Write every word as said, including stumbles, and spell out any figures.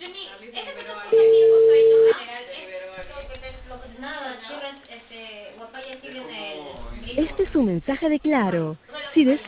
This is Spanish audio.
Este es un mensaje de Claro. Si deseas